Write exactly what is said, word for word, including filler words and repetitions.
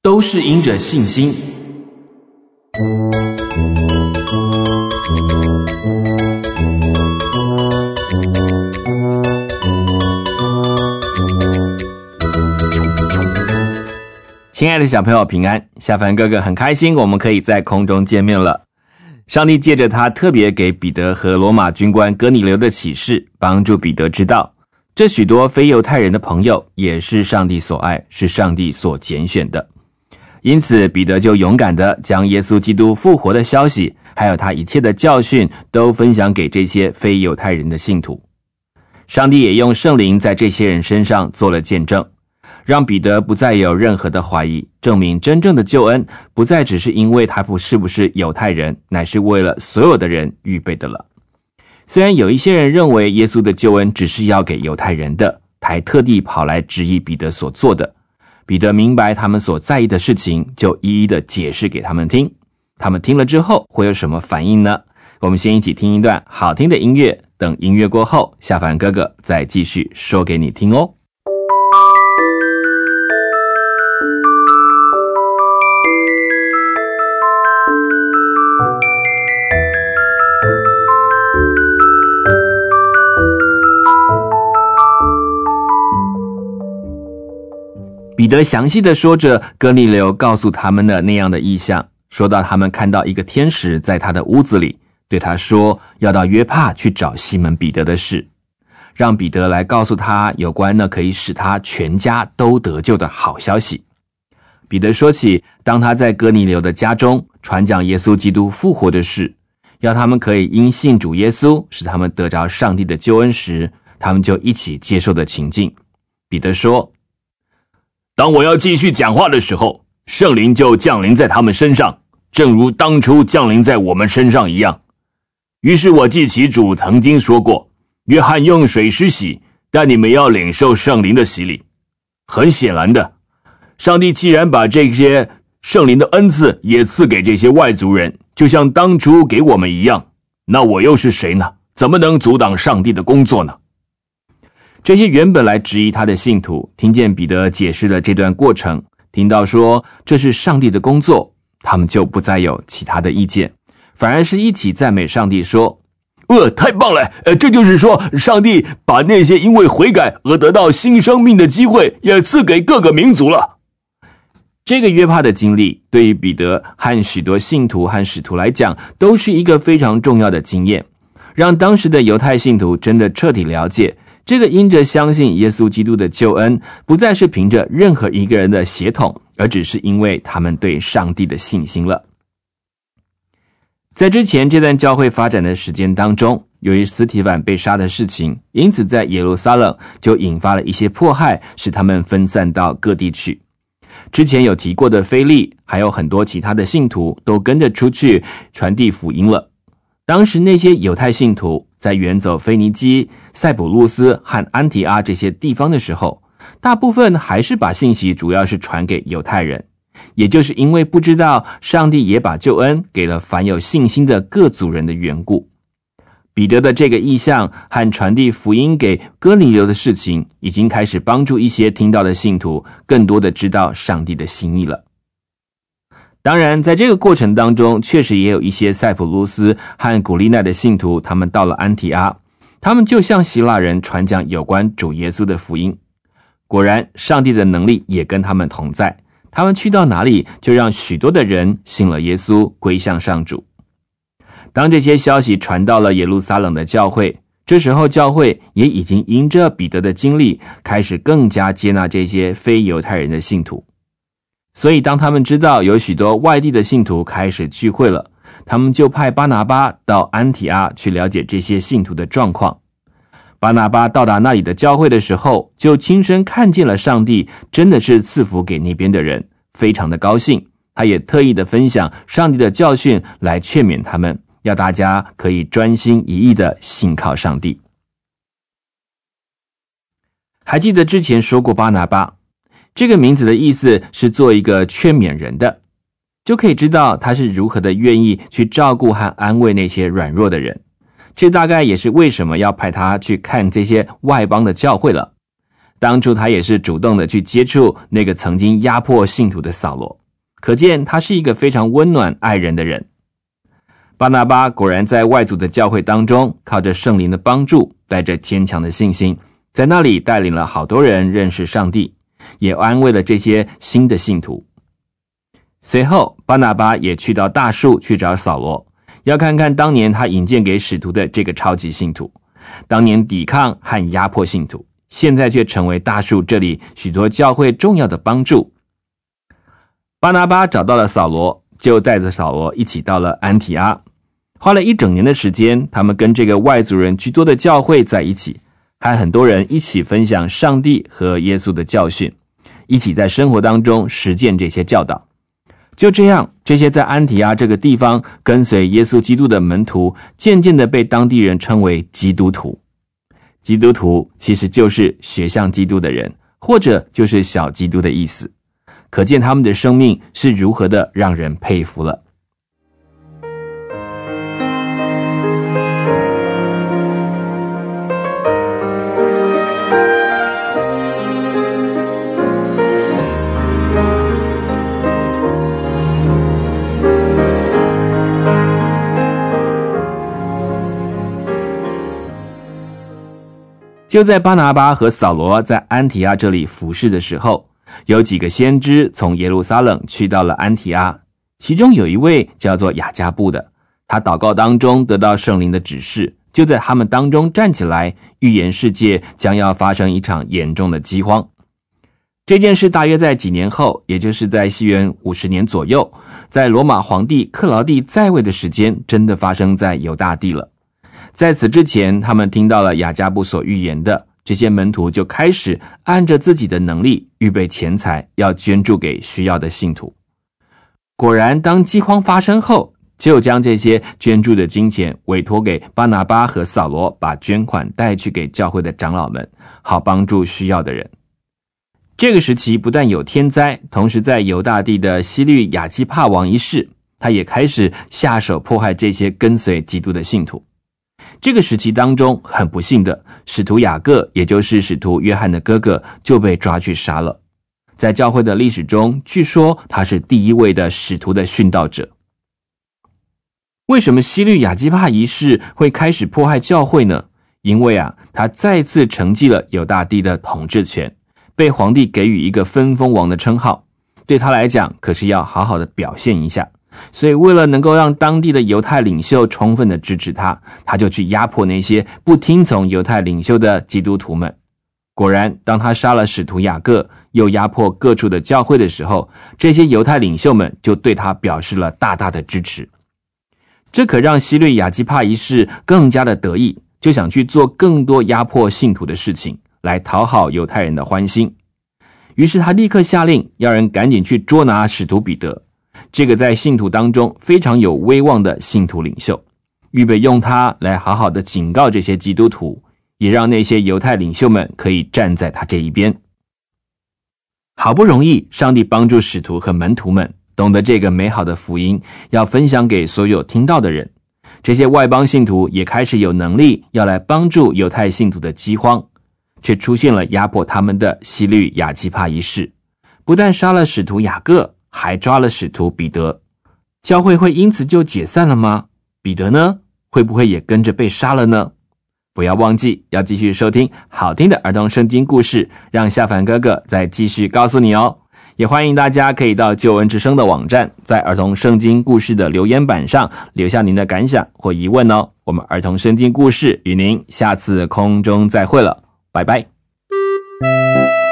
都是因着信心。亲爱的小朋友平安，夏凡哥哥很开心我们可以在空中见面了。上帝借着他特别给彼得和罗马军官哥尼流的启示，帮助彼得知道这许多非犹太人的朋友也是上帝所爱，是上帝所拣选的。因此彼得就勇敢地将耶稣基督复活的消息，还有他一切的教训都分享给这些非犹太人的信徒。上帝也用圣灵在这些人身上做了见证，让彼得不再有任何的怀疑，证明真正的救恩不再只是因为他不是不是犹太人，乃是为了所有的人预备的了。虽然有一些人认为耶稣的救恩只是要给犹太人的，他还特地跑来质疑彼得所做的。彼得明白他们所在意的事情，就一一的解释给他们听。他们听了之后会有什么反应呢？我们先一起听一段好听的音乐，等音乐过后，夏凡哥哥再继续说给你听哦。彼得详细的说着哥尼流告诉他们的那样的意象，说到他们看到一个天使在他的屋子里，对他说要到约帕去找西门彼得的事，让彼得来告诉他有关那可以使他全家都得救的好消息。彼得说起当他在哥尼流的家中传讲耶稣基督复活的事，要他们可以因信主耶稣使他们得着上帝的救恩时，他们就一起接受的情境。彼得说，当我要继续讲话的时候，圣灵就降临在他们身上，正如当初降临在我们身上一样。于是我记起主曾经说过，约翰用水施洗，但你们要领受圣灵的洗礼。很显然的，上帝既然把这些圣灵的恩赐也赐给这些外族人，就像当初给我们一样，那我又是谁呢？怎么能阻挡上帝的工作呢？这些原本来质疑他的信徒，听见彼得解释了这段过程，听到说这是上帝的工作，他们就不再有其他的意见，反而是一起赞美上帝说，呃，太棒了，呃，这就是说上帝把那些因为悔改而得到新生命的机会也赐给各个民族了。这个约帕的经历对于彼得和许多信徒和使徒来讲都是一个非常重要的经验，让当时的犹太信徒真的彻底了解这个因着相信耶稣基督的救恩，不再是凭着任何一个人的血统，而只是因为他们对上帝的信心了。在之前这段教会发展的时间当中，由于司提反被杀的事情，因此在耶路撒冷就引发了一些迫害，使他们分散到各地去。之前有提过的腓利，还有很多其他的信徒都跟着出去传递福音了。当时那些犹太信徒在远走腓尼基、塞浦路斯和安提阿这些地方的时候，大部分还是把信息主要是传给犹太人，也就是因为不知道上帝也把救恩给了凡有信心的各族人的缘故。彼得的这个意象和传递福音给哥尼流的事情，已经开始帮助一些听到的信徒更多的知道上帝的心意了。当然在这个过程当中，确实也有一些塞浦路斯和古利奈的信徒，他们到了安提阿，他们就向希腊人传讲有关主耶稣的福音。果然上帝的能力也跟他们同在，他们去到哪里就让许多的人信了耶稣，归向上主。当这些消息传到了耶路撒冷的教会，这时候教会也已经因着彼得的经历，开始更加接纳这些非犹太人的信徒。所以当他们知道有许多外地的信徒开始聚会了，他们就派巴拿巴到安提阿去了解这些信徒的状况。巴拿巴到达那里的教会的时候，就亲身看见了上帝真的是赐福给那边的人，非常的高兴。他也特意的分享上帝的教训来劝勉他们，要大家可以专心一意的信靠上帝。还记得之前说过巴拿巴这个名字的意思是做一个劝勉人的，就可以知道他是如何的愿意去照顾和安慰那些软弱的人。这大概也是为什么要派他去看这些外邦的教会了。 当初他也是主动的去接触那个曾经压迫信徒的扫罗，可见他是一个非常温暖爱人的人。巴拿巴果然在外族的教会当中，靠着圣灵的帮助，带着坚强的信心，在那里带领了好多人认识上帝，也安慰了这些新的信徒。随后巴拿巴也去到大树去找扫罗，要看看当年他引荐给使徒的这个超级信徒，当年抵抗和压迫信徒，现在却成为大树这里许多教会重要的帮助。巴拿巴找到了扫罗，就带着扫罗一起到了安提阿，花了一整年的时间，他们跟这个外族人居多的教会在一起，和很多人一起分享上帝和耶稣的教训，一起在生活当中实践这些教导。就这样，这些在安提阿这个地方跟随耶稣基督的门徒，渐渐的被当地人称为基督徒。基督徒其实就是学像基督的人，或者就是小基督的意思。可见他们的生命是如何的让人佩服了。就在巴拿巴和扫罗在安提阿这里服侍的时候，有几个先知从耶路撒冷去到了安提阿，其中有一位叫做雅加布的，他祷告当中得到圣灵的指示，就在他们当中站起来，预言世界将要发生一场严重的饥荒。这件事大约在几年后，也就是在西元五十年左右，在罗马皇帝克劳地在位的时间，真的发生在犹大地了。在此之前，他们听到了雅加布所预言的，这些门徒就开始按着自己的能力预备钱财，要捐助给需要的信徒。果然，当饥荒发生后，就将这些捐助的金钱委托给巴拿巴和扫罗，把捐款带去给教会的长老们，好帮助需要的人。这个时期不但有天灾，同时在犹大地的西律亚基帕王一世，他也开始下手迫害这些跟随基督的信徒。这个时期当中，很不幸的，使徒雅各，也就是使徒约翰的哥哥，就被抓去杀了。在教会的历史中，据说他是第一位的使徒的殉道者。为什么西律亚基帕一世会开始迫害教会呢？因为啊，他再次承继了犹大地的统治权，被皇帝给予一个分封王的称号，对他来讲可是要好好的表现一下。所以为了能够让当地的犹太领袖充分的支持他，他就去压迫那些不听从犹太领袖的基督徒们。果然，当他杀了使徒雅各，又压迫各处的教会的时候，这些犹太领袖们就对他表示了大大的支持。这可让西律亚基帕一世更加的得意，就想去做更多压迫信徒的事情，来讨好犹太人的欢心。于是他立刻下令，要人赶紧去捉拿使徒彼得，这个在信徒当中非常有威望的信徒领袖，预备用他来好好的警告这些基督徒，也让那些犹太领袖们可以站在他这一边。好不容易上帝帮助使徒和门徒们懂得这个美好的福音，要分享给所有听到的人。这些外邦信徒也开始有能力要来帮助犹太信徒的饥荒，却出现了压迫他们的西律亚基帕一世，不但杀了使徒雅各，还抓了使徒彼得。教会会因此就解散了吗？彼得呢？会不会也跟着被杀了呢？不要忘记要继续收听好听的儿童圣经故事，让夏凡哥哥再继续告诉你哦。也欢迎大家可以到救恩之声的网站，在儿童圣经故事的留言板上留下您的感想或疑问哦。我们儿童圣经故事与您下次空中再会了，拜拜。